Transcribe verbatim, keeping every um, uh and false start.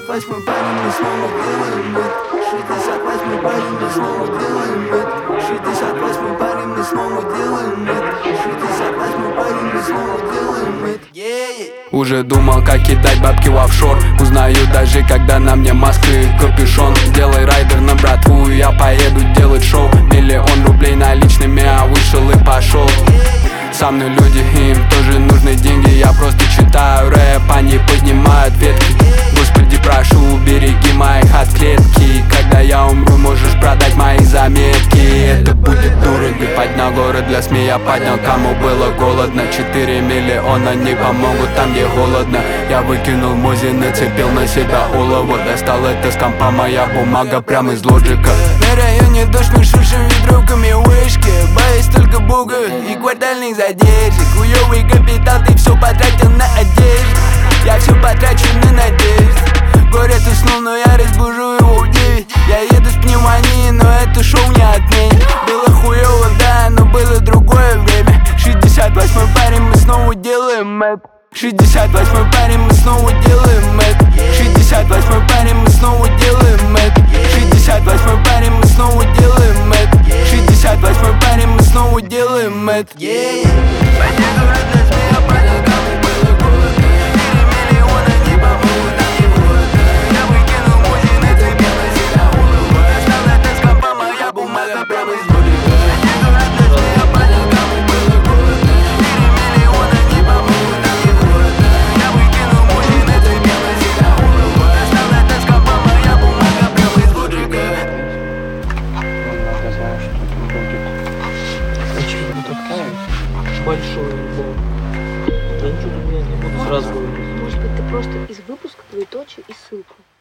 шестьдесят восьмой парень, мы снова делаем это. шестьдесят восьмой парень, мы снова делаем это. шестьдесят восьмой парень, мы снова делаем это. шестьдесят восьмой парень, мы снова делаем это. Уже думал, как кидать бабки в офшор. Узнаю даже, когда на мне маска и капюшон. Сделай райдер на братву, я поеду делать шоу. Миллион рублей наличными, а вышел и пошел. Со мной люди, им тоже нужны деньги. Я просто читаю рэп, они поднимают ветки. Господи, прошу, убереги моих от клетки. Когда я умру, можешь продать мои заметки. Это будет дорого. Поднял город для СМИ, я поднял, кому было голодно. Четыре миллиона не помогут там, где холодно. Я выкинул мози, нацепил на себя олово. Достал это с компа, моя бумага прямо из лоджика. На районе дождь, мы шуршим ветровками вышки. Боюсь только бога и квартальных задержек. Хуёвый капитал, ты все потратил на одежду. Я все потрачу на надежду. Город уснул, но я разбужу его в девять. Я еду с пневмонией, но это шоу не отменит. Было хуёво, да, но было другое время. шестьдесят восьмой парень, мы снова делаем это. шестьдесят восьмой парень, мы снова делаем это. шестьдесят восьмой парень, мы снова делаем это. шестьдесят восьмой парень, мы снова делаем это. шестьдесят восьмой парень, мы снова делаем это. Пойди, город, для СМИ, я понял, кому было голодно. Четыре миллиона не помогут, там не холодно. Я выкинул мози, нацепил на себя голову. Достал это с компа, моя бумага прямо из лоджика. Пойди, город, для СМИ, я понял, кому было голодно. Четыре миллиона не помогут, там не холодно. Я выкинул мози, нацепил на себя голову. Достал это с компа, моя бумага прямо из лоджика. Я знаю, что там будет очень такая большой альбом. Я ничего не буду сразу говорить. Может быть, ты просто из выпуска двоеточие и ссылку.